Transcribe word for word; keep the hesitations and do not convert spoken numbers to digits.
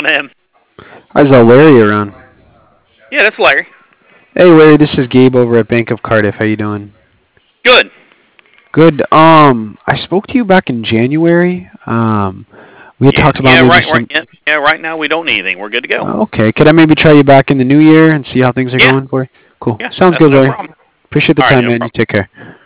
on him. Is uh, Larry around? Yeah, that's Larry. Hey Larry, this is Gabe over at Bank of Cardiff. How you doing? Good. Good. Um, I spoke to you back in January. Um, we had Yeah, talked about yeah, maybe right, right. some. Yeah, yeah, right now we don't need anything. We're good to go. Okay, could I maybe try you back in the new year and see how things are Yeah, going for you? Cool. yeah, Sounds that's good, no Larry. problem. Appreciate the All right, time, no man. You problem. take care.